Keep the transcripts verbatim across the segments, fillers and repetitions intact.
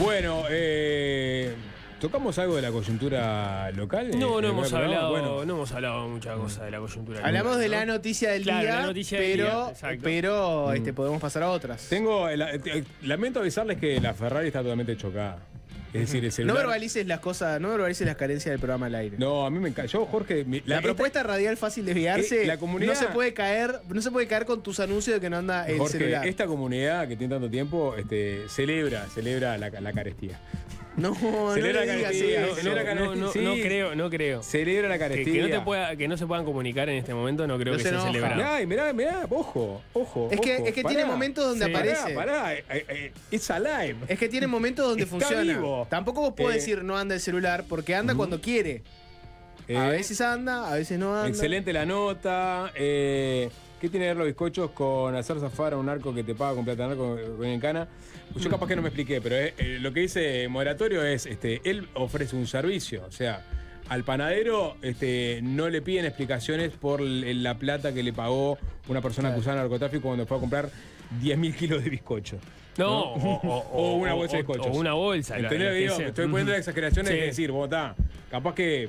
Bueno, eh, ¿tocamos algo de la coyuntura local? No, no hemos hablado, bueno. no hemos hablado muchas cosas de la coyuntura local. Hablamos de ¿no? la noticia del Claro, día, la noticia del pero, día, exacto. pero Mm. este, podemos pasar a otras. Tengo, la- eh, lamento avisarles que la Ferrari está totalmente chocada. Es decir, el No celular... verbalices las cosas, no verbalices las carencias del programa al aire. No, a mí me encanta. Yo, Jorge... mi- La, esta- propuesta radial fácil desviarse, Eh, la comunidad- no se puede caer, no se puede caer con tus anuncios de que no anda el Jorge, celular. esta comunidad que tiene tanto tiempo este, celebra, celebra la, la carestía. No, no Celebra le digas carestía, eso. No, celebra no, no, no, sí. no creo, no creo. Celebra la Que, carestía. que no te pueda, que no se puedan comunicar en este momento, no creo No que se sea enoja. celebrado. Mirá, mirá, mirá, ojo, ojo. Es que- ojo, es que pará. tiene momentos donde Sí. aparece. Pará, pará, eh, eh, it's alive. Es que tiene momentos donde Está funciona. vivo. Tampoco vos podés Eh. decir no anda el celular, porque anda cuando quiere. Eh, A veces anda, a veces no anda. Excelente la nota. Eh, ¿Qué tiene que ver los bizcochos con hacer zafar a un arco que te paga con plata narco con en cana? Pues yo capaz que no me expliqué, pero eh, eh, lo que dice Moderatorio es, este, él ofrece un servicio, o sea, al panadero este, no le piden explicaciones por l- la plata que le pagó una persona Claro. acusada de narcotráfico cuando fue a comprar diez mil kilos de bizcocho. No, o, o- O una o- bolsa de o- bizcochos. O una bolsa. lo- ¿Entendés lo lo que que digo? sea. Estoy poniendo Ujú. exageraciones Sí. de decir, vos está, capaz que...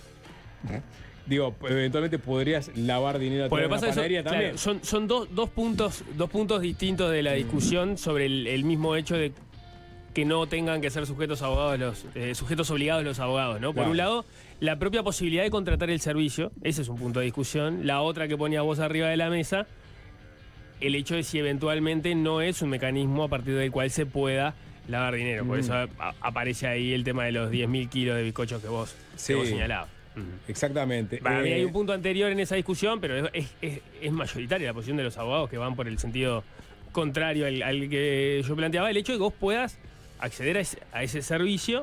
Digo, eventualmente podrías lavar dinero a Porque través de pasa una que panadería son, también. claro, son, son dos, dos, puntos, dos puntos distintos de la discusión sobre el, el mismo hecho de que no tengan que ser sujetos abogados los eh, sujetos obligados los abogados, ¿no? Por Claro. un lado, la propia posibilidad de contratar el servicio, ese es un punto de discusión. La otra que ponía vos arriba de la mesa, el hecho de si eventualmente no es un mecanismo a partir del cual se pueda lavar dinero. Por Mm. eso a- aparece ahí el tema de los diez mil kilos de bizcochos que vos, Sí. que vos señalabas. Ujú. Exactamente. Para mí Eh, hay un punto anterior en esa discusión, pero es, es- es- es mayoritaria la posición de los abogados que van por el sentido contrario al, al que yo planteaba. El hecho de que vos puedas acceder a ese, a ese servicio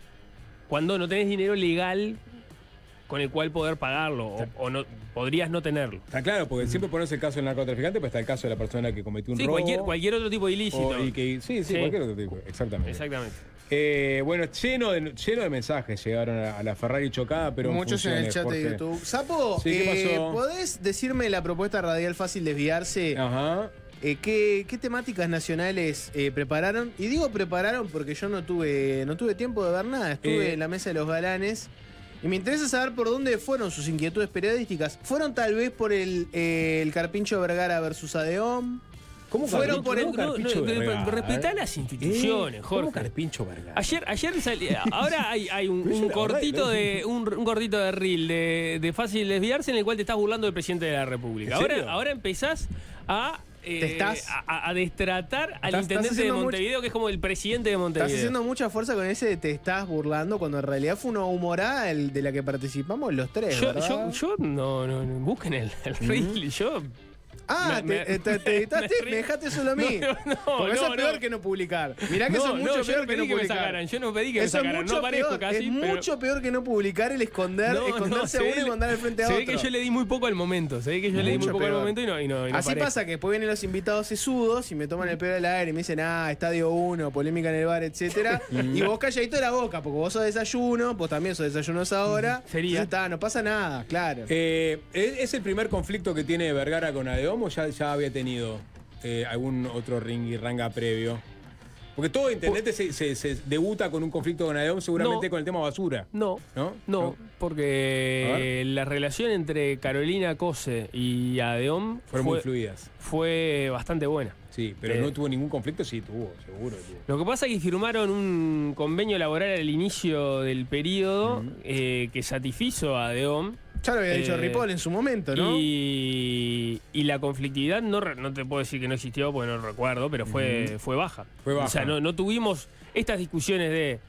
cuando no tenés dinero legal con el cual poder pagarlo o, o no podrías no tenerlo. Está claro, porque siempre pones el caso del narcotraficante, pero está el caso de la persona que cometió un Sí, robo. cualquier, cualquier otro tipo de ilícito. o- y que, sí, sí, Sí. cualquier otro tipo. Exactamente. Exactamente. Eh, bueno, lleno de, lleno de mensajes llegaron a, a la Ferrari chocada, pero Muchos en el funciones, chat Jorge. de YouTube. Sapo, Sí, ¿qué eh, pasó? ¿podés decirme la propuesta radial fácil desviarse? Ajá. Eh, ¿qué, qué temáticas nacionales eh, prepararon? Y digo prepararon porque yo no tuve, no tuve tiempo de ver nada. Estuve Eh. en la mesa de los galanes. Y me interesa saber por dónde fueron sus inquietudes periodísticas. ¿Fueron tal vez por el, eh, el Carpincho Vergara versus Adeom? ¿Cómo Fueron Carpincho- por el- cómo No, no, Carpincho no, Vergara? respetá las instituciones, Eh, Jorge. ¿Cómo Carpincho Vergara? Ayer, ayer salí- ahora hay, hay un, Pero yo un la cortito verdad, de un, un cortito de reel de, de fácil desviarse en el cual te estás burlando del presidente de la República. ¿En serio? Ahora, ahora empezás a, eh, ¿Te estás? a, a destratar al Estás- estás intendente de haciendo mucho- Montevideo, que es como el presidente de Montevideo. Estás haciendo mucha fuerza con ese de te estás burlando cuando en realidad fue una humorada el de la que participamos los tres, yo, ¿verdad? yo, yo no, no, no, busquen el, el reel, yo Ah, Me- te, me- eh, te, te editaste, me- me dejaste solo a mí. No, no, Porque eso no, es peor no. que no publicar. Mirá que no, eso es mucho no, yo peor no que pedí no que, me publicar. sacaran, yo no pedí que me Eso es sacaran, mucho no aparezco peor, casi, es pero- mucho peor que no publicar el esconder, No, esconderse no, a se uno y ve- mandar al frente a se otro. ve que yo le di muy poco al momento, se ve que yo le di muy Mucho poco al peor. momento y no, y no, y no Así aparezco. pasa que después vienen los invitados sesudos y me toman el pedo del aire y me dicen, ah, estadio uno, polémica en el bar, etcétera. Y vos calladito de la boca, porque vos sos desayuno, vos también sos desayunos ahora. Sería. Ya está, no pasa nada, claro. Eh, ¿es, es el primer conflicto que tiene Vergara con Adeom o ya, ya había tenido eh, algún otro ring y ranga previo? Porque todo intendente se, se- se debuta con un conflicto con Adeom, seguramente No. con el tema basura. No, ¿No? no, No. porque la relación entre Carolina Cose y Adeom Fueron muy fue, fluidas. fue bastante buena. Sí, pero Eh. no tuvo ningún conflicto, sí tuvo, seguro. tuvo. Lo que pasa es que firmaron un convenio laboral al inicio del periodo eh, que satisfizo a Adeom. Ya lo había dicho eh, Ripoll en su momento, ¿no? Y, y la conflictividad, no, re- no te puedo decir que no existió porque no recuerdo, pero fue, fue baja. Fue baja. O sea, no, no tuvimos estas discusiones de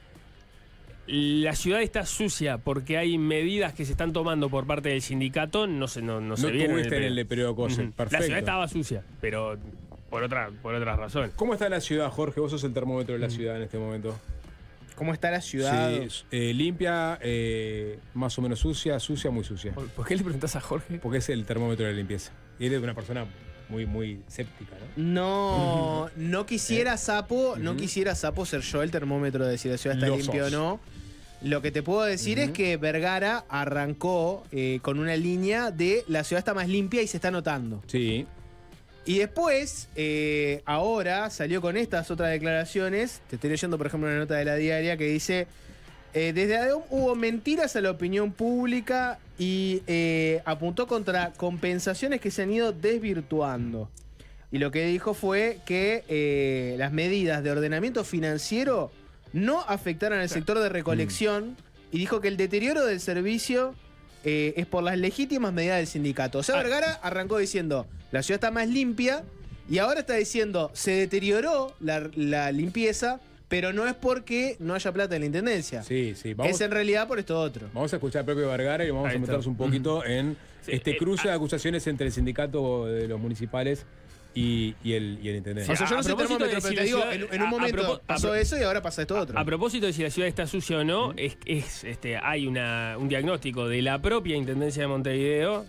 la ciudad está sucia porque hay medidas que se están tomando por parte del sindicato, no se, no, no se No vieron tuviste en el periodo. de periodo Cose. Ujú. Perfecto. La ciudad estaba sucia, pero por, otra, por otras razones. ¿Cómo está la ciudad, Jorge? Vos sos el termómetro de la ciudad en este momento. ¿Cómo está la ciudad? Sí, eh, limpia, eh, más o menos sucia, sucia, muy sucia. ¿Por, por qué le preguntás a Jorge? Porque es el termómetro de la limpieza. Y eres una persona muy, muy séptica, ¿no? No, no quisiera Sapo, no quisiera Sapo ser yo el termómetro de si la ciudad está Lo limpia sos. o no. Lo que te puedo decir es que Vergara arrancó eh, con una línea de la ciudad está más limpia y se está notando. Sí. Y después, eh, ahora salió con estas otras declaraciones. Te estoy leyendo, por ejemplo, una nota de La Diaria que dice: eh, desde ADEOM hubo mentiras a la opinión pública y eh, apuntó contra compensaciones que se han ido desvirtuando. Y lo que dijo fue que eh, las medidas de ordenamiento financiero no afectaron al sector de recolección. Y dijo que el deterioro del servicio eh, es por las legítimas medidas del sindicato. O sea, Vergara arrancó diciendo: la ciudad está más limpia, y ahora está diciendo: se deterioró la, la limpieza, pero no es porque no haya plata en la intendencia. Sí, sí. Vamos, es en realidad por esto otro. Vamos a escuchar al propio Vergara y vamos Ahí a meternos está. un poquito en Sí, este eh, cruce de ah. acusaciones entre el sindicato de los municipales y, y, el, y el intendente. O sea, yo no A soy propósito termómetro, de pero si te la digo, ciudad- en, en a- un a momento propo- a pasó pro- eso y ahora pasa esto otro. A propósito de si la ciudad está sucia o no, es, es, este, hay una, un diagnóstico de la propia Intendencia de Montevideo,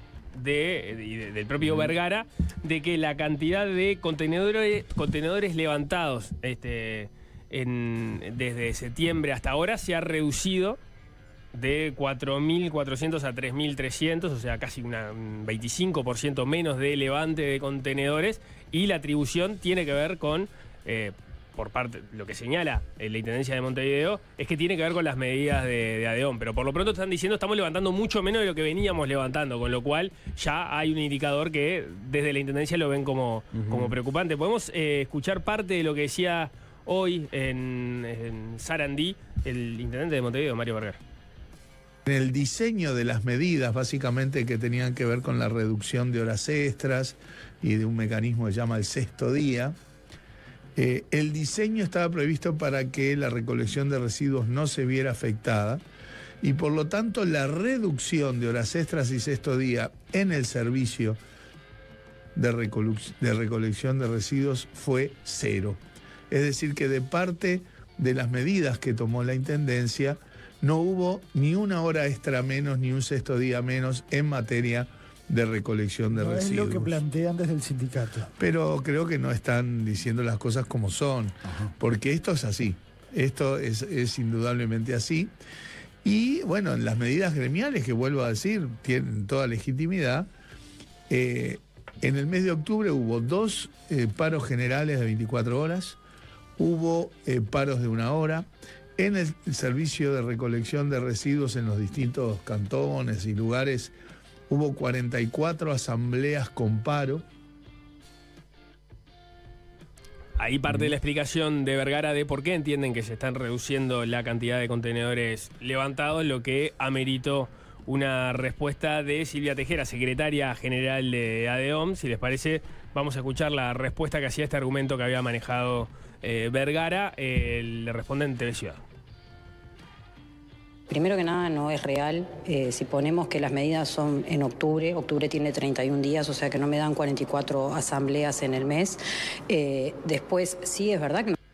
de, de- del propio Vergara, de que la cantidad de contenedores, contenedores levantados este, en, desde septiembre hasta ahora se ha reducido de cuatro mil cuatrocientos a tres mil trescientos, o sea, casi una, un veinticinco por ciento menos de levante de contenedores, y la atribución tiene que ver con, eh, por parte, lo que señala eh, la Intendencia de Montevideo, es que tiene que ver con las medidas de, de ADEOM, pero por lo pronto están diciendo estamos levantando mucho menos de lo que veníamos levantando, con lo cual ya hay un indicador que desde la Intendencia lo ven como, uh-huh. como preocupante. Podemos eh, escuchar parte de lo que decía hoy en, en Sarandí el Intendente de Montevideo, Mario Vergara. En el diseño de las medidas, básicamente que tenían que ver con la reducción de horas extras y de un mecanismo que se llama el sexto día, eh, el diseño estaba previsto para que la recolección de residuos no se viera afectada y por lo tanto la reducción de horas extras y sexto día en el servicio de, recolu- de recolección de residuos fue cero. Es decir, que de parte de las medidas que tomó la Intendencia, no hubo ni una hora extra menos, ni un sexto día menos en materia de recolección de no residuos. Es lo que plantean desde el sindicato. Pero creo que no están diciendo las cosas como son, Ajá. porque esto es así, esto es, es indudablemente así. Y bueno, en las medidas gremiales, que vuelvo a decir, tienen toda legitimidad, eh, en el mes de octubre hubo dos eh, paros generales de veinticuatro horas, hubo eh, paros de una hora. En el servicio de recolección de residuos en los distintos cantones y lugares hubo cuarenta y cuatro asambleas con paro. Ahí parte de la explicación de Vergara de por qué entienden que se están reduciendo la cantidad de contenedores levantados, lo que ameritó una respuesta de Silvia Tejera, secretaria general de ADEOM. Si les parece, vamos a escuchar la respuesta que hacía este argumento que había manejado Eh, Vergara. Eh, le responde en Teleciudad. Primero que nada, no es real. Eh, si ponemos que las medidas son en octubre, octubre tiene treinta y un días, o sea que no me dan cuarenta y cuatro asambleas en el mes. Eh, después, sí es verdad que...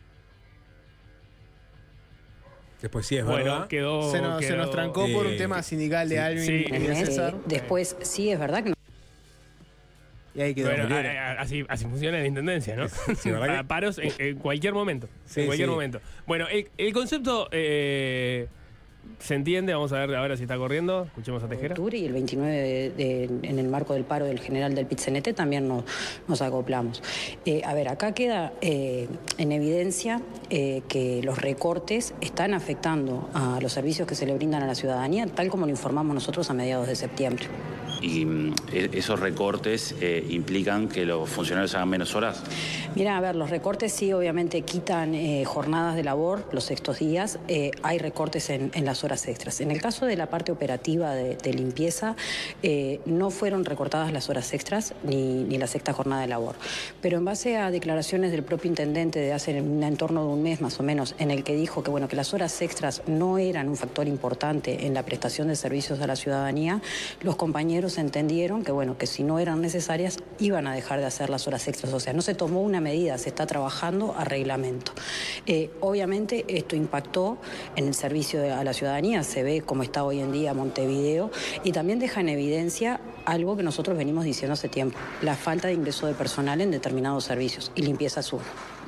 Después sí es bueno, verdad. Quedó, se, nos, quedó, se nos trancó eh, por un tema sindical de sí, Alvin sí, y de mes, César. eh, después, sí es verdad que... Y ahí quedó. Bueno, a, a, así, así funciona la intendencia, ¿no? Sí, ¿verdad que? Paros en, en cualquier momento. Sí, en cualquier sí. momento. Bueno, el, el concepto eh, se entiende. Vamos a ver ahora si está corriendo. Escuchemos a Tejera. Octubre y el veintinueve de, de, en el marco del paro del general del Pit-C N T también nos, nos acoplamos. Eh, a ver, acá queda eh, en evidencia eh, que los recortes están afectando a los servicios que se le brindan a la ciudadanía, tal como lo informamos nosotros a mediados de septiembre. ¿Y mm, esos recortes eh, implican que los funcionarios hagan menos horas? Mira, a ver, los recortes sí obviamente quitan eh, jornadas de labor los sextos días, eh, hay recortes en, en las horas extras. En el caso de la parte operativa de, de limpieza, eh, no fueron recortadas las horas extras ni, ni la sexta jornada de labor. Pero en base a declaraciones del propio intendente de hace un entorno de un mes más o menos, en el que dijo que, bueno, que las horas extras no eran un factor importante en la prestación de servicios a la ciudadanía, los compañeros entendieron que, bueno, que si no eran necesarias iban a dejar de hacer las horas extras. O sea, no se tomó una medida, se está trabajando a reglamento. Eh, obviamente esto impactó en el servicio de, a la ciudadanía, se ve cómo está hoy en día Montevideo y también deja en evidencia algo que nosotros venimos diciendo hace tiempo, la falta de ingreso de personal en determinados servicios y limpieza sur.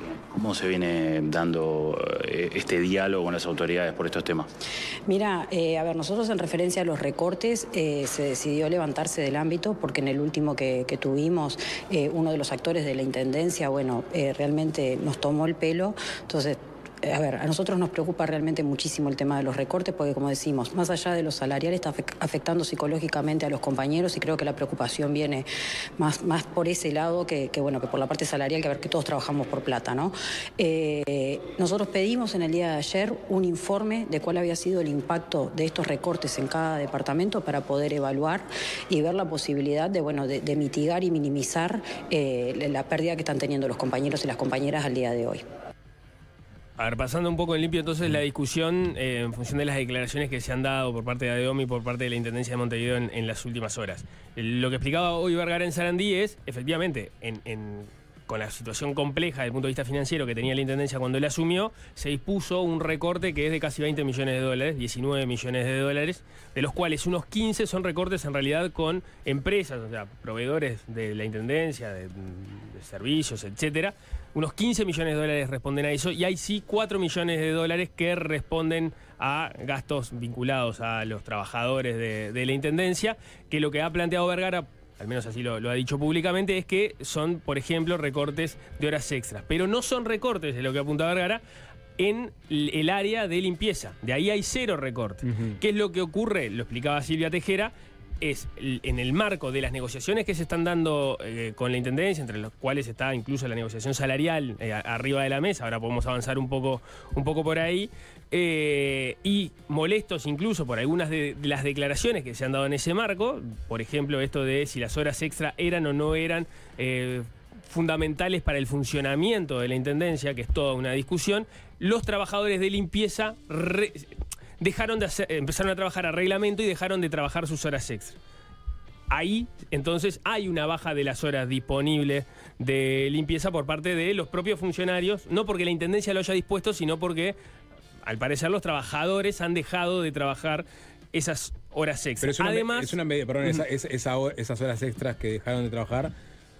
¿Cómo se viene dando este diálogo con las autoridades por estos temas? Mira, eh, a ver, nosotros en referencia a los recortes eh, se decidió levantarse del ámbito porque en el último que, que tuvimos, eh, uno de los actores de la Intendencia, bueno, eh, realmente nos tomó el pelo, entonces... A ver, a nosotros nos preocupa realmente muchísimo el tema de los recortes porque, como decimos, más allá de los salariales está afectando psicológicamente a los compañeros y creo que la preocupación viene más, más por ese lado que, que, bueno, que por la parte salarial, que a ver que todos trabajamos por plata, ¿no? Eh, nosotros pedimos en el día de ayer un informe de cuál había sido el impacto de estos recortes en cada departamento para poder evaluar y ver la posibilidad de, bueno, de, de mitigar y minimizar eh, la pérdida que están teniendo los compañeros y las compañeras al día de hoy. A ver, pasando un poco en limpio, entonces la discusión eh, en función de las declaraciones que se han dado por parte de ADEOM y por parte de la Intendencia de Montevideo en, en las últimas horas. Lo que explicaba hoy Vergara en Sarandí es, efectivamente, en, en, con la situación compleja desde el punto de vista financiero que tenía la Intendencia cuando él asumió, se dispuso un recorte que es de casi veinte millones de dólares, diecinueve millones de dólares, de los cuales unos quince son recortes en realidad con empresas, o sea, proveedores de la Intendencia, de, de servicios, etcétera. Unos quince millones de dólares responden a eso y hay sí cuatro millones de dólares que responden a gastos vinculados a los trabajadores de, de la Intendencia, que lo que ha planteado Vergara, al menos así lo, lo ha dicho públicamente, es que son, por ejemplo, recortes de horas extras. Pero no son recortes, de lo que apunta Vergara, en el área de limpieza. De ahí hay cero recortes. Uh-huh. ¿Qué es lo que ocurre? Lo explicaba Silvia Tejera. Es en el marco de las negociaciones que se están dando eh, con la Intendencia, entre los cuales está incluso la negociación salarial eh, arriba de la mesa, ahora podemos avanzar un poco, un poco por ahí, eh, y molestos incluso por algunas de, de las declaraciones que se han dado en ese marco, por ejemplo esto de si las horas extra eran o no eran eh, fundamentales para el funcionamiento de la Intendencia, que es toda una discusión. Los trabajadores de limpieza... Re, dejaron de hacer, empezaron a trabajar a reglamento y dejaron de trabajar sus horas extra. Ahí, entonces, hay una baja de las horas disponibles de limpieza por parte de los propios funcionarios, no porque la Intendencia lo haya dispuesto, sino porque, al parecer, los trabajadores han dejado de trabajar esas horas extras. Pero es una, Además, es una medida, perdón, esa, esa, esa, esas horas extras que dejaron de trabajar,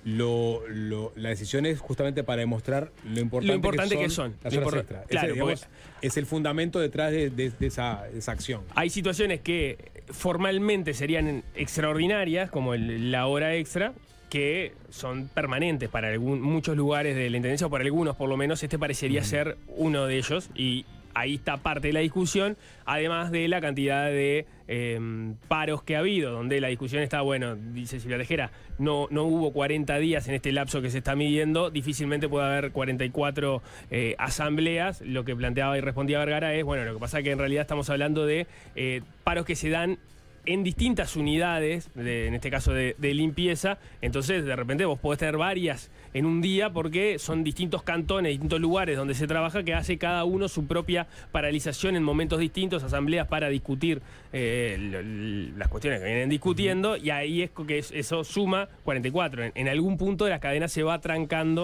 Lo, lo, la decisión es justamente para demostrar lo importante, lo importante que son, que son las horas extras. Claro, Ese, digamos, es el fundamento detrás de, de, de, esa, de esa acción. Hay situaciones que formalmente serían extraordinarias, como el, la hora extra, que son permanentes para algún, muchos lugares de la Intendencia, o para algunos por lo menos. Este parecería mm. ser uno de ellos, y ahí está parte de la discusión, además de la cantidad de eh, paros que ha habido, donde la discusión está, bueno, dice Silvia Tejera, no, no hubo cuarenta días en este lapso que se está midiendo, difícilmente puede haber cuarenta y cuatro eh, asambleas. Lo que planteaba y respondía Vergara es, bueno, lo que pasa es que en realidad estamos hablando de eh, paros que se dan en distintas unidades, de, en este caso de, de limpieza, entonces de repente vos podés tener varias en un día porque son distintos cantones, distintos lugares donde se trabaja, que hace cada uno su propia paralización en momentos distintos, asambleas para discutir eh, l- las cuestiones que vienen discutiendo, y ahí es que eso suma cuarenta y cuatro. En, en algún punto la cadena se va trancando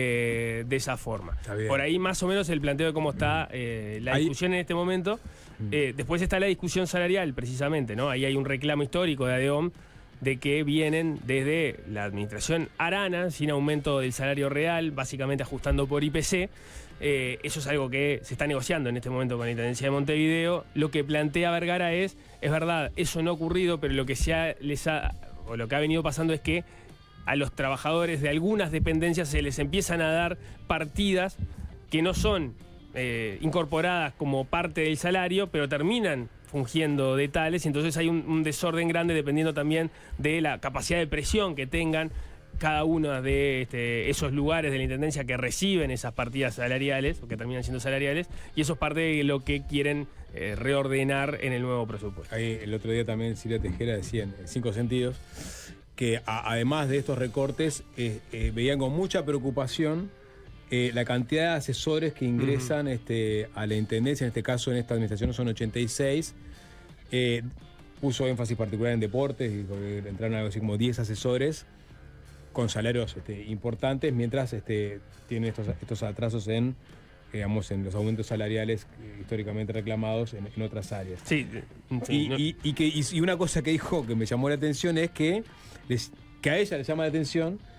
eh, de esa forma. Por ahí más o menos el planteo de cómo está eh, la ahí... discusión en este momento. Eh, después está la discusión salarial, precisamente, ¿no? Ahí hay un reclamo histórico de ADEOM de que vienen desde la administración Arana, sin aumento del salario real, básicamente ajustando por I P C. Eh, eso es algo que se está negociando en este momento con la Intendencia de Montevideo. Lo que plantea Vergara es, es verdad, eso no ha ocurrido, pero lo que se ha, les ha, o lo que ha venido pasando es que a los trabajadores de algunas dependencias se les empiezan a dar partidas que no son Eh, incorporadas como parte del salario, pero terminan fungiendo de tales, y entonces hay un, un desorden grande dependiendo también de la capacidad de presión que tengan cada uno de este, esos lugares de la Intendencia que reciben esas partidas salariales, o que terminan siendo salariales, y eso es parte de lo que quieren eh, reordenar en el nuevo presupuesto. Ahí el otro día también Silvia Tejera decía en Cinco Sentidos que a, además de estos recortes eh, eh, veían con mucha preocupación Eh, la cantidad de asesores que ingresan uh-huh. este, a la Intendencia, en este caso en esta administración son ochenta y seis, eh, puso énfasis particular en deportes, y entraron algo así como diez asesores con salarios este, importantes, mientras este, tienen estos, estos atrasos en, digamos, en los aumentos salariales eh, históricamente reclamados en, en otras áreas. Sí, sí y, no. y, y, que, y una cosa que dijo que me llamó la atención es que, les, que a ella le llama la atención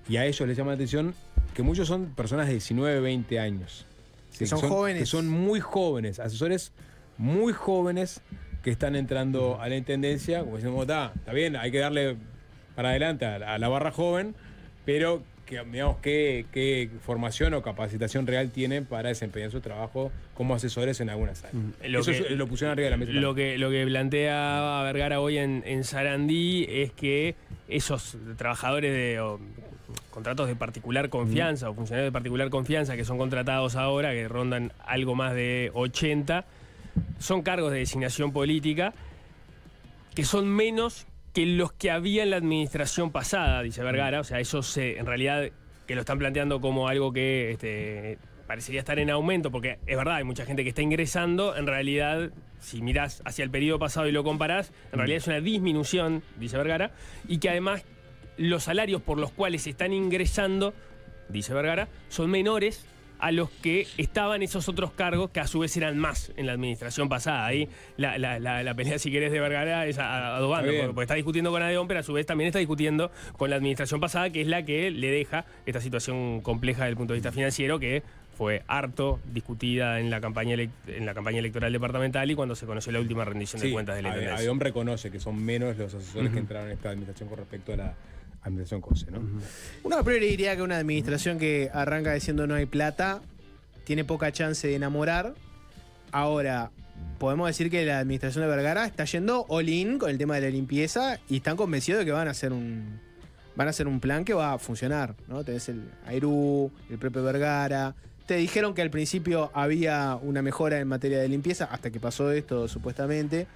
y a ellos les llama la atención que muchos son personas de diecinueve, veinte años. Sí, que son, son jóvenes. Que son muy jóvenes, asesores muy jóvenes que están entrando a la intendencia, como decimos, está, está bien, hay que darle para adelante a la, a la barra joven, pero que, digamos, qué, qué formación o capacitación real tienen para desempeñar su trabajo como asesores en algunas áreas. Mm. Lo Eso que, es, lo pusieron arriba de la mesa. Lo que, lo que plantea Vergara hoy en, en Sarandí es que esos trabajadores de o, contratos de particular confianza mm. o funcionarios de particular confianza que son contratados ahora, que rondan algo más de ochenta, son cargos de designación política que son menos que los que había en la administración pasada, dice Vergara. O sea, eso se, en realidad, que lo están planteando como algo que este, parecería estar en aumento, porque es verdad, hay mucha gente que está ingresando. En realidad, si mirás hacia el periodo pasado y lo comparás, en realidad es una disminución, dice Vergara, y que además los salarios por los cuales están ingresando, dice Vergara, son menores a los que estaban esos otros cargos que a su vez eran más en la administración pasada. Ahí la, la, la, la pelea, si querés, de Vergara es adobando, porque, porque está discutiendo con Adeón, pero a su vez también está discutiendo con la administración pasada, que es la que le deja esta situación compleja desde el punto de vista financiero, que fue harto discutida en la campaña en la campaña electoral departamental y cuando se conoció la última rendición sí, de cuentas de la intendencia. Adeón reconoce que son menos los asesores uh-huh. que entraron en esta administración con respecto a la administración COSE, ¿no? Uh-huh. Una priori diría que una administración uh-huh. que arranca diciendo no hay plata tiene poca chance de enamorar. Ahora, podemos decir que la administración de Vergara está yendo all in con el tema de la limpieza y están convencidos de que van a hacer un van a hacer un plan que va a funcionar, ¿no? Tenés el Airú, el propio Vergara. Te dijeron que al principio había una mejora en materia de limpieza hasta que pasó esto, supuestamente.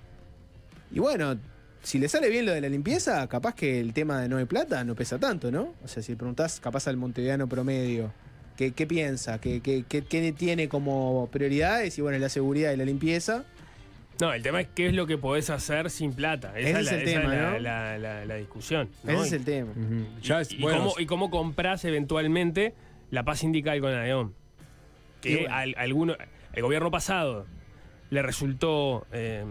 Y bueno, si le sale bien lo de la limpieza, capaz que el tema de no hay plata no pesa tanto, ¿no? O sea, si preguntás capaz al montevideano promedio, ¿qué, qué piensa? ¿Qué, qué, qué, qué tiene como prioridades? Y bueno, la seguridad y la limpieza. No, el tema es qué es lo que podés hacer sin plata. Esa Ese es, la, el tema, es la, ¿no? la, la, la discusión, ¿no? Ese es el tema. Uh-huh. Y, ya es, y, bueno, cómo, y cómo comprás eventualmente la paz sindical con Adeón. Que bueno. al, alguno, el gobierno pasado le resultó... Eh,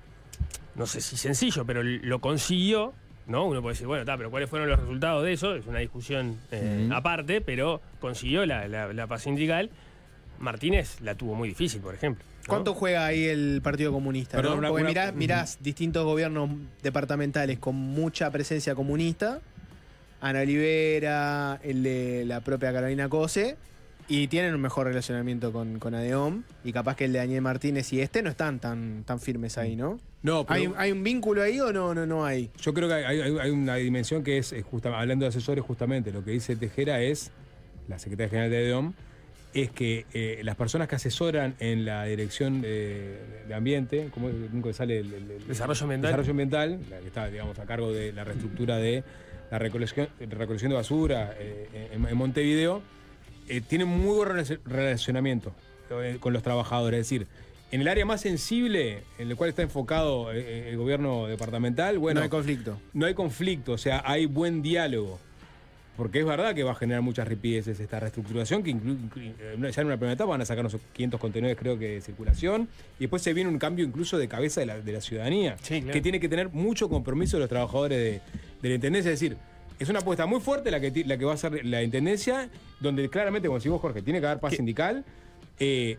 no sé si sencillo, pero lo consiguió, ¿no? Uno puede decir, bueno, está, pero ¿cuáles fueron los resultados de eso? Es una discusión eh, uh-huh. aparte, pero consiguió la, la, la paz sindical. Martínez la tuvo muy difícil, por ejemplo, ¿no? ¿Cuánto juega ahí el Partido Comunista? Perdón, ¿no? una, Porque una, mirás, uh-huh. mirás distintos gobiernos departamentales con mucha presencia comunista, Ana Olivera, el de la propia Carolina Cose, y tienen un mejor relacionamiento con, con Adeón, y capaz que el de Daniel Martínez y este no están tan, tan firmes ahí, ¿no? No, pero ¿Hay, ¿Hay un vínculo ahí o no, no, no hay? Yo creo que hay, hay, hay una dimensión que es, justa, hablando de asesores, justamente, lo que dice Tejera es, la secretaria general de Adeón, es que eh, las personas que asesoran en la dirección de, de ambiente, como nunca sale el, el, el desarrollo ambiental, desarrollo ambiental, la que está, digamos, a cargo de la reestructura de la recolección, recolección de basura eh, en, en Montevideo, eh, tienen muy buen relacionamiento eh, con los trabajadores. Es decir, en el área más sensible, en el cual está enfocado eh, el gobierno departamental, bueno, no hay conflicto. No hay conflicto, o sea, hay buen diálogo. Porque es verdad que va a generar muchas ripideces esta reestructuración, que incluye, ya en una primera etapa van a sacar unos quinientos contenedores, creo que, de circulación, y después se viene un cambio incluso de cabeza de la, de la ciudadanía, sí, claro. que tiene que tener mucho compromiso de los trabajadores de, de la Intendencia. Es decir, es una apuesta muy fuerte la que, la que va a hacer la Intendencia, donde claramente, como decís vos, Jorge, tiene que haber paz ¿Qué? sindical, eh,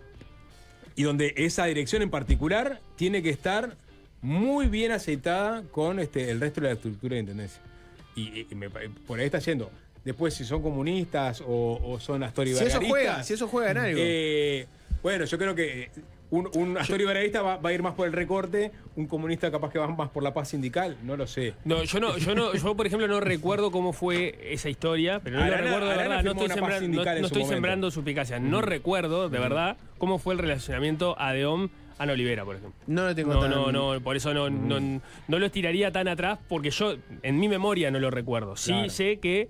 y donde esa dirección en particular tiene que estar muy bien aceitada con este, el resto de la estructura de Intendencia. Y, y me, por ahí está yendo. Después, si son comunistas o, o son astoribargaristas. Si eso juega, si eso juega en algo. Eh, bueno, yo creo que un, un astoribargarista va, va a ir más por el recorte, un comunista capaz que va más por la paz sindical, no lo sé. No, yo no, yo no, yo por ejemplo no recuerdo cómo fue esa historia, pero no Arana, lo recuerdo de Arana verdad, no estoy, sembra, no, no estoy sembrando suspicacia. No mm. recuerdo de verdad cómo fue el relacionamiento Adeón Ana Olivera, por ejemplo. No lo tengo no, tan... No, no, por eso no, mm. no, no lo estiraría tan atrás, porque yo en mi memoria no lo recuerdo. Sí claro. sé que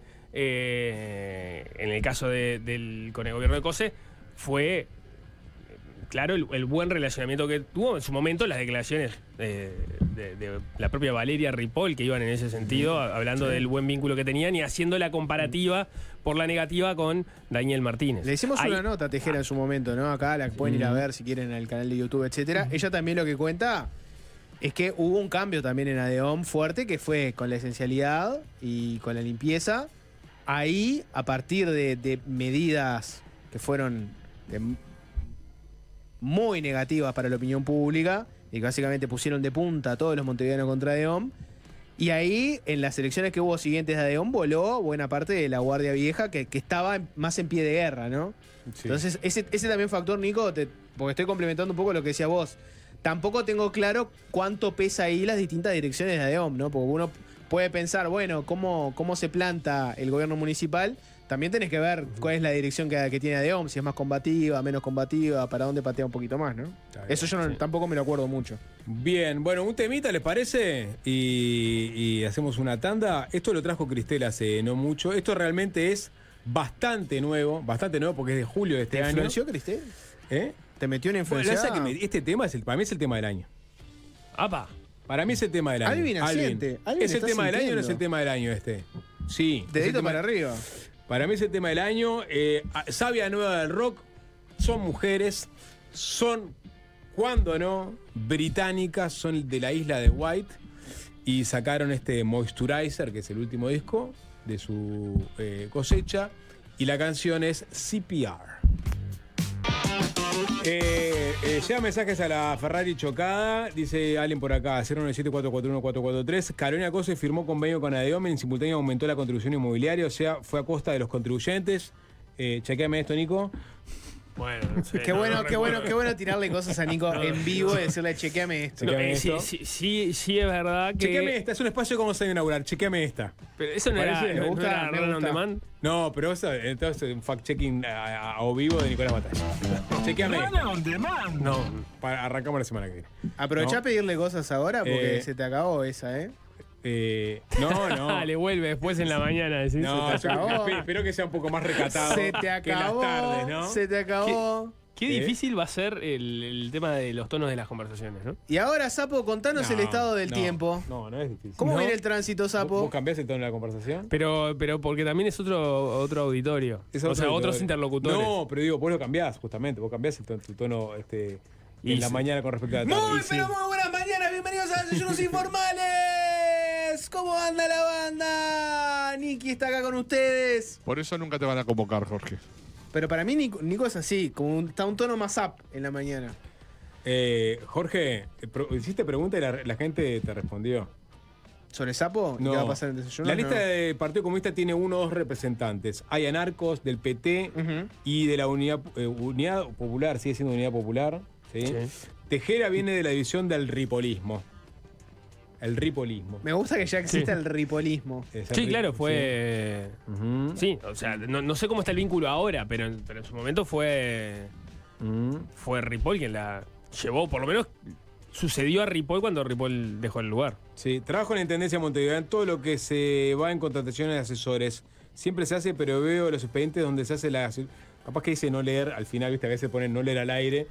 eh, en el caso de, del, con el gobierno de Cose fue, claro, el, el buen relacionamiento que tuvo en su momento, las declaraciones eh, de, de la propia Valeria Ripoll, que iban en ese sentido, hablando sí. del buen vínculo que tenían y haciendo la comparativa por la negativa con Daniel Martínez. Le hicimos Hay... una nota a Tejera ah. en su momento, ¿no? Acá la pueden mm. ir a ver si quieren en el canal de YouTube, etcétera. Mm. Ella también lo que cuenta es que hubo un cambio también en Adeón fuerte, que fue con la esencialidad y con la limpieza, ahí, a partir de, de medidas que fueron de, muy negativas para la opinión pública y que básicamente pusieron de punta a todos los montevideanos contra ADEOM, y ahí, en las elecciones que hubo siguientes de ADEOM, voló buena parte de la Guardia Vieja que, que estaba más en pie de guerra, ¿no? Sí. Entonces, ese, ese también factor, Nico, te, porque estoy complementando un poco lo que decías vos. Tampoco tengo claro cuánto pesa ahí las distintas direcciones de ADEOM, ¿no? Porque uno puede pensar, bueno, ¿cómo, cómo se planta el gobierno municipal? También tenés que ver cuál es la dirección que, que tiene ADEOM, si es más combativa, menos combativa, para dónde patea un poquito más, ¿no? Está bien, Eso yo no, sí. tampoco me lo acuerdo mucho. Bien, bueno, un temita, ¿les parece? Y, y hacemos una tanda. Esto lo trajo Cristel hace no mucho. Esto realmente es bastante nuevo, bastante nuevo porque es de julio de este ¿Te año. influenció, Cristel? ¿Eh? ¿Te metió una Bueno, influencia? la verdad que me- este tema, es el, para mí es el tema del año. ¡Apa! Para mí es el tema del año. Alvin asiente. Alvin ¿Es el está tema del año o no sintiendo. es el tema del año este? Sí. es el Dedito tema- para arriba. Para mí es el tema del año. Eh, a- Sabia nueva del rock. Son mujeres. Son, cuando no, británicas. Son de la isla de White. Y sacaron este Moisturizer, que es el último disco de su eh, cosecha. Y la canción es C P R. Eh, eh, llega mensajes a la Ferrari chocada. Dice alguien por acá: cero nueve siete cuatro cuatro uno cuatro cuatro tres. Carolina Cose firmó convenio con ADEOM. En simultáneo aumentó la contribución inmobiliaria. O sea, fue a costa de los contribuyentes. Eh, chequeame esto, Nico. Bueno, no sé, Qué no, bueno, no qué bueno, recuerdo. qué bueno tirarle cosas a Nico en vivo y decirle, chequeame esto. No, Chequeame eh, sí, esto. sí, sí, sí es verdad que. Chequeame esta. Es un espacio que vamos a inaugurar. Chequeame esta. Pero eso no ¿Te era, parece? no, Me no gusta, era me Run on gusta. Demand. No, pero eso entonces es un fact-checking a, a- a vivo de Nicolás Batalla. Chequeame esta. No. Para- arrancamos la semana que viene. Aprovechá No. a pedirle cosas ahora porque Eh, se te acabó esa, ¿eh? Eh, no, no. Le vuelve después en la mañana. decís. No, Se te yo acabó. espe- espero que sea un poco más recatado Se te que en las acabó. tardes, ¿no? Se te acabó. Qué ¿Eh? difícil va a ser el, el tema de los tonos de las conversaciones, ¿no? Y ahora, Sapo, contanos No, el estado del no, tiempo. No, no es difícil. ¿Cómo ¿No? viene el tránsito, ¿Vos, Sapo? vos cambiás el tono de la conversación? Pero, pero porque también es otro, otro auditorio. Es o otro sea, auditorio. otros interlocutores. No, pero digo, vos lo cambiás, justamente. Vos cambiás el tono, tu tono este, Y en la sí. mañana con respecto a la tarde. Muy, Y sí. pero muy buenas mañanas, bienvenidos a Desayunos Informales. ¿Cómo anda la banda? Niki está acá con ustedes. Por eso nunca te van a convocar, Jorge. Pero para mí Nico, Nico es así, como un, está un tono más up en la mañana. Eh, Jorge, eh, pro- hiciste pregunta y la, la gente te respondió. ¿Sobre Sapo? ¿Y No. ¿Qué va a pasar en Desayunos? La lista No. del Partido Comunista tiene uno o dos representantes. Hay anarcos del P T Ujú. y de la Unidad, eh, Unidad Popular, sigue siendo Unidad Popular. ¿sí? Sí. Tejera viene de la división del ripolismo. El ripolismo. Me gusta que ya exista Sí. el ripolismo. Es el Sí, ri- claro, fue. sí. Ujú. Sí, o sea, no, no sé cómo está el vínculo ahora, pero, en- pero en su momento fue. Ujú. Fue Ripoll quien la llevó, por lo menos sucedió a Ripoll cuando Ripoll dejó el lugar. Sí, trabajo en la Intendencia de Montevideo. En todo lo que se va en contrataciones de asesores. Siempre se hace, pero veo los expedientes donde se hace la. Capaz que dice no leer, al final, viste, a veces ponen no leer al aire.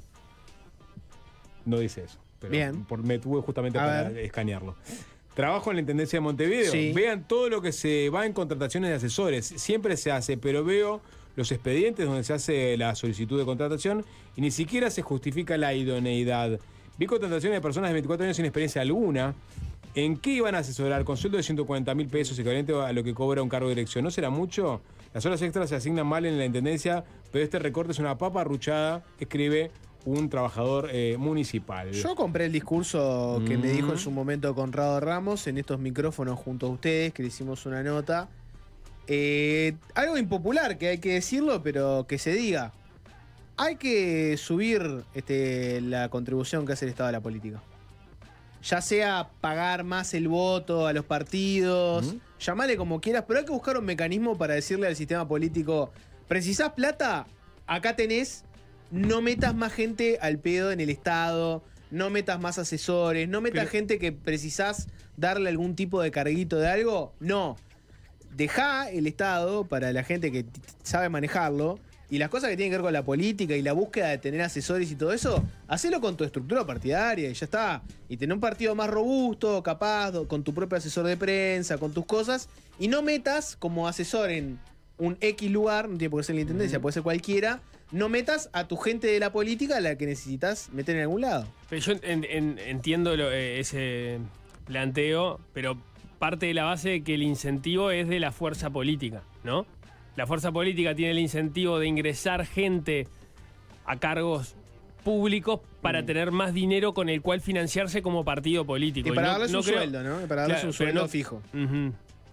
No dice eso. Pero Bien. por- me tuve justamente A para ver. escanearlo. Trabajo en la Intendencia de Montevideo. Sí. Vean todo lo que se va en contrataciones de asesores. Siempre se hace, pero veo los expedientes donde se hace la solicitud de contratación y ni siquiera se justifica la idoneidad. Vi contrataciones de personas de veinticuatro años sin experiencia alguna. ¿En qué iban a asesorar? Con sueldo de ciento cuarenta mil pesos, equivalente a lo que cobra un cargo de dirección. ¿No será mucho? Las horas extras se asignan mal en la Intendencia, pero este recorte es una papa arruchada, escribe un trabajador eh, municipal. Yo compré el discurso que me Mm. dijo en su momento Conrado Ramos en estos micrófonos junto a ustedes, que le hicimos una nota. Eh, algo impopular, que hay que decirlo, pero que se diga. Hay que subir este, la contribución que hace el Estado a la política. Ya sea pagar más el voto a los partidos, Mm. llamale como quieras, pero hay que buscar un mecanismo para decirle al sistema político, ¿precisás plata? Acá tenés, no metas más gente al pedo en el Estado, no metas más asesores, no metas Pero- gente que precisás darle algún tipo de carguito de algo, no. Dejá el Estado para la gente que t- sabe manejarlo. Y las cosas que tienen que ver con la política y la búsqueda de tener asesores y todo eso, hacelo con tu estructura partidaria y ya está. Y tener un partido más robusto, capaz, do- con tu propio asesor de prensa, con tus cosas. Y no metas como asesor en un X lugar, no tiene por qué ser la intendencia, puede ser cualquiera. No metas a tu gente de la política a la que necesitas meter en algún lado. Pero yo en- en- entiendo lo- eh, ese planteo, pero parte de la base de que el incentivo es de la fuerza política, ¿no? La fuerza política tiene el incentivo de ingresar gente a cargos públicos para mm. tener más dinero con el cual financiarse como partido político. Y para y no, darles no un creo, sueldo, ¿no? Y para darles claro, un sueldo no, fijo. Uh-huh.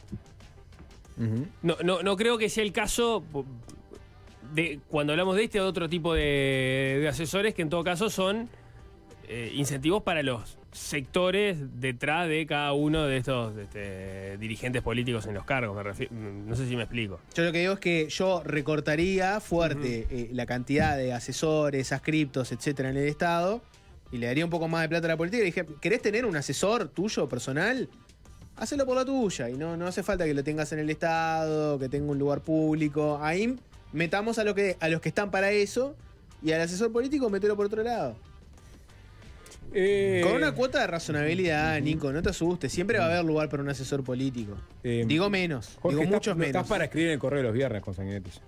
Uh-huh. No, no, no creo que sea el caso de cuando hablamos de este o de otro tipo de, de asesores, que en todo caso son eh, incentivos para los sectores detrás de cada uno de estos este, dirigentes políticos en los cargos. Me refiero, no sé si me explico. Yo lo que digo es que yo recortaría fuerte uh-huh. eh, la cantidad de asesores, ascriptos, etcétera, en el Estado y le daría un poco más de plata a la política. Y dije, ¿querés tener un asesor tuyo personal? Hacelo por la tuya y no, no hace falta que lo tengas en el Estado, que tenga un lugar público. Ahí metamos a, lo que, a los que están para eso y al asesor político metelo por otro lado. Eh, Con una cuota de razonabilidad, uh-huh. Nico, no te asustes. Siempre va a haber lugar para un asesor político. Eh, digo menos, Jorge, digo estás, muchos menos. Estás para escribir en el correo los viernes con Sanguinetti.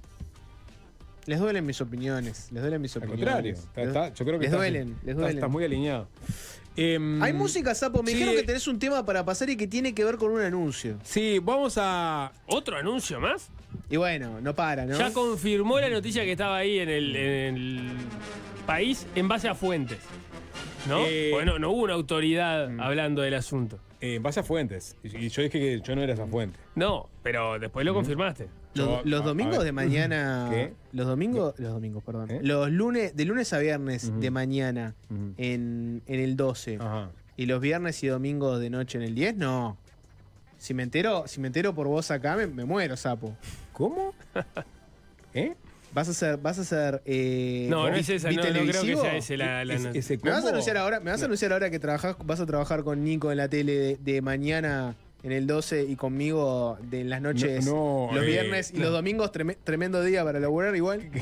Les duelen mis opiniones, les duelen mis Al opiniones. contrario, está, está, yo creo que les estás, duelen, les duelen. Estás, estás muy alineado. Eh, Hay música, Sapo. Me sí, dijeron que tenés un tema para pasar y que tiene que ver con un anuncio. Sí, vamos a... ¿Otro anuncio más? Y bueno, no para, ¿no? Ya confirmó la noticia que estaba ahí en el, en el país en base a fuentes. ¿No? Eh, bueno, no hubo una autoridad mm. hablando del asunto. Eh, en base a fuentes. Y, y yo dije que yo no era esa fuente. No, pero después lo confirmaste. Los, Yo, los a- domingos a de mañana. ¿Qué? Los domingos. Los domingos, perdón. ¿Eh? Los lunes, de lunes a viernes Ujú. de mañana Ujú. en, en el doce. Ajá. Y los viernes y domingos de noche en el diez, no. Si me entero, si me entero por vos acá, me, me muero, Sapo. ¿Cómo? ¿Eh? Vas a ser, vas a ser. Eh, No, no es esa, no, no creo que televisivo? sea ese la, la Es- nota. ese ¿Me vas a combo- anunciar ahora, me vas a anunciar ahora que trabajás, vas a trabajar con Nico en la tele de, de mañana en el doce y conmigo de en las noches, No, no, los eh, viernes y no. los domingos, treme- tremendo día para laburar igual? Te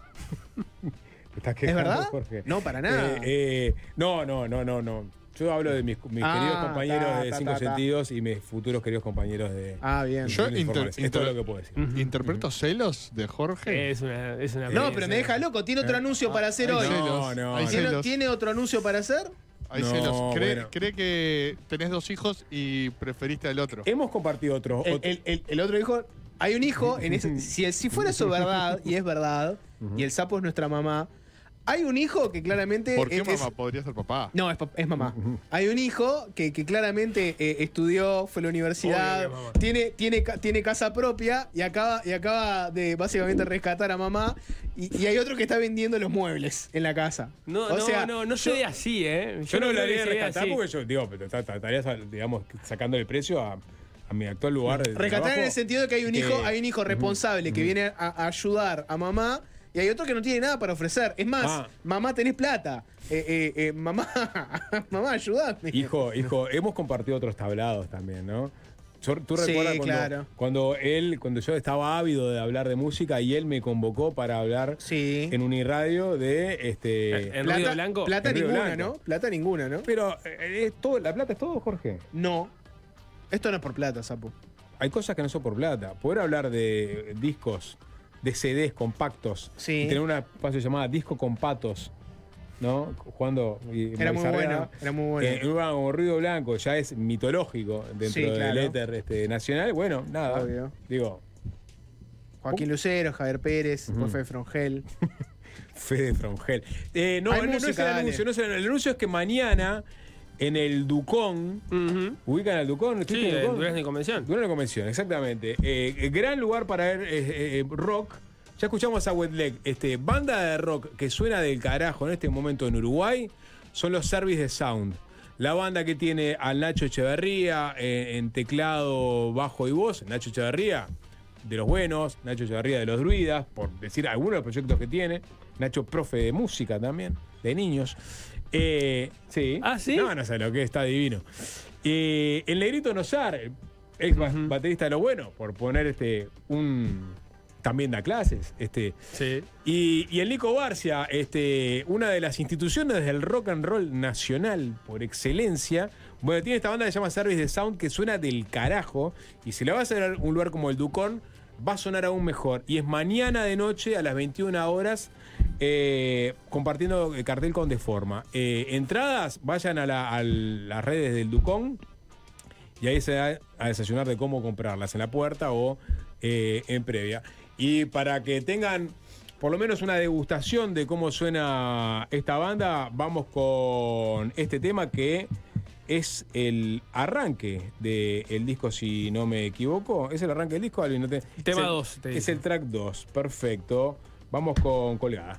estás ¿Es quejando, verdad? Jorge. No, para nada. Eh, eh, no, no, no, no, no. Yo hablo de mis, mis Ah, queridos compañeros ta, de ta, Cinco ta, ta. Sentidos y mis futuros queridos compañeros de... Ah, bien. Yo de inter- informales. Esto es lo que puedo decir. Ujú. ¿Interpreto celos de Jorge? Es una, es una No, pero me deja loco. ¿Tiene otro anuncio para hacer hay hoy? celos, No, no, hay no. ¿Tiene, celos. ¿Tiene otro anuncio para hacer? Hay No, celos. ¿Cree, bueno. cree que tenés dos hijos y preferiste al otro? Hemos compartido otro... El, otro- el- el- el otro hijo. Hay un hijo. En ese, si, si fuera eso verdad, y es verdad, y el Sapo es nuestra mamá, hay un hijo que claramente. ¿Por qué es- mamá? Podría ser papá. No, es, pa- es mamá. Hay un hijo que, que claramente eh, estudió, fue a la universidad, Obvio que es mamá. tiene, tiene, ca- tiene casa propia y acaba, y acaba de básicamente rescatar a mamá. Y, y hay otro que está vendiendo los muebles en la casa. No, O no, sea, no, no se ve así, ¿eh? Yo no creo hablaría que de se vea rescatar así. porque yo, digo, pero tra- trataría, digamos, sacando el precio a, a mi actual lugar de Rescatar trabajo, en el sentido de que hay un que- hijo, hay un hijo responsable que viene a, a ayudar a mamá. Y hay otro que no tiene nada para ofrecer. Es más, Ah. mamá, tenés plata. Eh, eh, eh, mamá, mamá, ayudame. Hijo, hijo, hemos compartido otros tablados también, ¿no? Yo- Tú Sí, recuerdas cuando, claro. cuando él, cuando yo estaba ávido de hablar de música y él me convocó para hablar Sí. en Uniradio de este. ¿En Ruido Blanco? Plata En Ruido ninguna, Blanco. ¿no? Plata ninguna, ¿no? Pero eh, es todo, la plata es todo, Jorge. No. Esto no es por plata, Sapo. Hay cosas que no son por plata. Poder hablar de discos, de C Ds compactos, Sí. y tener una espacio llamada Disco con Patos, ¿no? Jugando. y Era muy Moisés bueno, Herrera, era muy bueno. eh, en un lugar como Ruido Blanco, ya es mitológico dentro Sí, del claro. éter este, nacional. Bueno, nada. Obvio. Digo, Joaquín Lucero, Javier Pérez, Ujú. Jorge Frongel. Fede Frongel. Eh, no, Hay no, no es música, el dale. anuncio, no es el, el anuncio es que mañana en el Ducón, Ujú. ¿ubican al Ducón? Sí, ¿Estuviste en el en Ducón? Durazno y Convención. Durazno y Convención, exactamente. Eh, eh, gran lugar para ver eh, eh, rock. Ya escuchamos a Wet Leg. Este, banda de rock que suena del carajo en este momento en Uruguay son los Service de Sound. La banda que tiene al Nacho Echeverría eh, en teclado, bajo y voz. Nacho Echeverría, de los buenos. Nacho Echeverría, de los druidas, por decir algunos de los proyectos que tiene. Nacho, profe de música también, de niños. Eh, sí. ¿Ah, sí? No, no sé lo que es, está divino. Eh, el Negrito Nosar, ex ba- Ujú. baterista de los buenos, por poner este un. También da clases. Este, Sí. y, y el Nico Barcia, este, una de las instituciones del rock and roll nacional por excelencia. Bueno, tiene esta banda que se llama Service de Sound que suena del carajo. Y si le vas a dar un lugar como el Ducón, va a sonar aún mejor. Y es mañana de noche a las veintiuna horas, eh, compartiendo el cartel con Deforma. Eh, entradas, vayan a, la- a las redes del Ducón y ahí se da a desayunar de cómo comprarlas, en la puerta o eh, en previa. Y para que tengan por lo menos una degustación de cómo suena esta banda, vamos con este tema que es el arranque del disco, si no me equivoco. ¿Es el arranque del disco, Alvin? No te, Tema es el- dos, te Es dice. el track dos, perfecto. Vamos con Colgada.